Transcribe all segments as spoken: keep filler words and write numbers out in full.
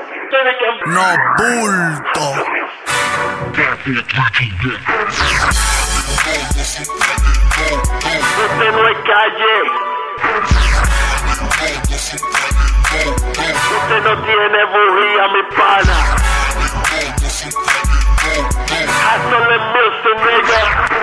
No bulto. Usted no es calle. Usted no tiene bujía, mi pana. Hazle mucho, nigga.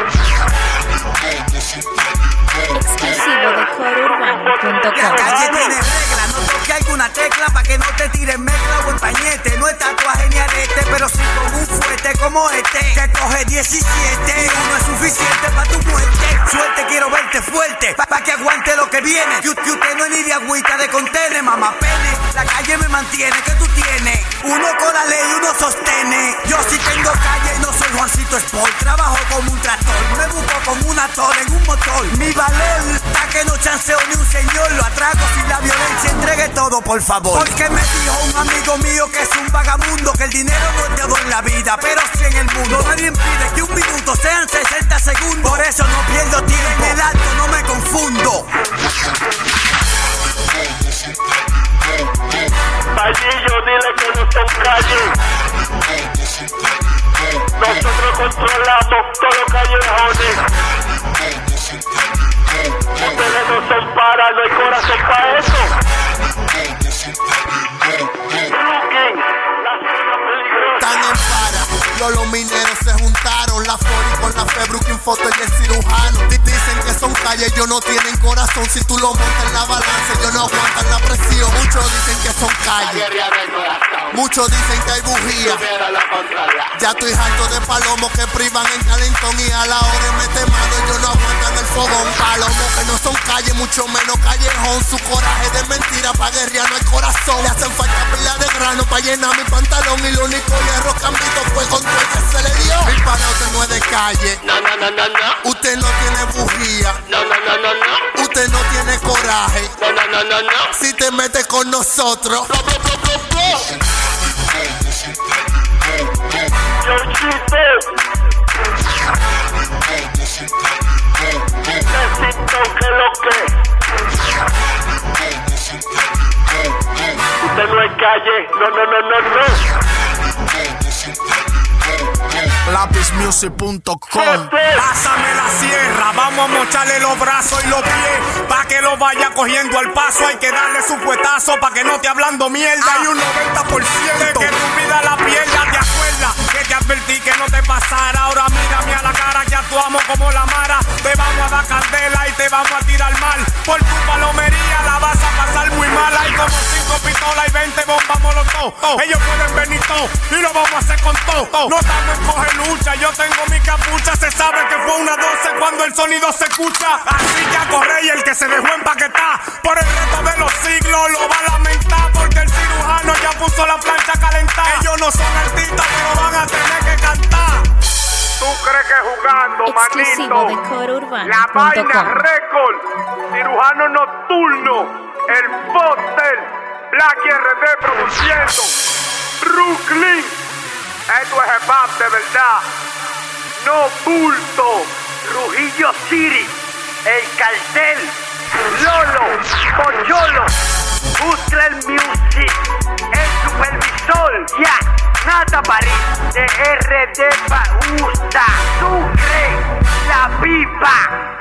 Exclusivo de coro urbano punto com. La calle tiene regla, no toque alguna tecla pa' que no te tires mezcla o empañete. No es tatuaje ni arete, pero sí con un fuerte como este que coge diecisiete. Uno es suficiente pa' tu muerte. Suerte, quiero verte fuerte pa', pa que aguante lo que viene. Que, que usted no es ni de agüita de contener, mamá pene. La calle me mantiene, ¿qué tú tienes? Uno con la ley, uno sostiene. Yo sí tengo calle y no soy Juancito Sport. Trabajo como un tractor, me busco como un actor en un motor. Mi valor está que no chanceo ni un señor. Lo atraco sin la violencia, entregue todo por favor. Porque me dijo un amigo mío que es un vagabundo, que el dinero no es todo en la vida, pero sí en el mundo. Nadie impide que un minuto sean sesenta segundos. Por eso no pierdo tiempo, en el alto no me confundo. Pallillo, dile que no son calles. Nosotros controlamos todos los callejones. Ustedes no son para, no hay corazón para eso. Brooklyn, la zona peligrosa. Están en para, los, los mineros se juntaron. La Fori con la fe, Brooklyn Foto y el cirujano. D- Dicen que son calles, ellos no tienen corazón. Si tú lo montas en la balanza, ellos no aguantan la presión. Muchos dicen que son calles, muchos dicen que hay bujía. Ya estoy harto de palomos que privan en calentón y a la hora mete mano, ellos no aguantan el fogón. Palomos que no son calles, mucho menos callejón. Su coraje de mentira pa' guerrear no hay corazón. Le hacen falta pila de grano pa' llenar mi pantalón. Y lo único hierro que han visto fue con todo el que se le dio. Mi pana, usted no es de calle. No, no, no, no, no. Usted no tiene bujía. No, no, no, no, no. Usted no tiene coraje. No, no, no, no, no. Si te metes con nosotros. Blo, blo, blo, blo, blo. Yo chiste. Necesito que lo que. Usted no es calle. No, no, no, no, no. Lápiz music punto com. Pásame la sierra, vamos a mocharle los brazos y los pies, pa' que lo vaya cogiendo al paso. Hay que darle su puetazo pa' que no te hablando mierda. Hay un noventa por ciento de que tu vida la pierda. ¿Te acuerdas que te advertí que no te pasara? Ahora mírame a la cara que actuamos como la mara. Te vamos a dar candela y te vamos a tirar mal. Por tu palomería la vas a pasar muy mal. Hay como cinco pistolas y veinte bombas molotov. Ellos pueden venir todos y lo vamos a hacer con todo. No estamos en coger lucha, yo tengo mi capucha. Se sabe que fue una doce cuando el sonido se escucha. Así que a correr y el que se dejó empaquetar por el resto de los siglos lo va a lamentar. Porque el cirujano ya puso la plancha a calentar. Ellos no son artistas pero van a tener que cantar. ¿Tú crees que jugando, Exclusivo manito? de coro urbano La punto vaina com. récord, cirujano nocturno, el Foster, Black R D produciendo, Brooklyn, esto es hip hop de verdad, no bulto, Trujillo City, el cartel, Lolo, Pocholo, Hustler Music, el supervisor, ya, Nata París, de R D Pausta, Sucre, La Pipa.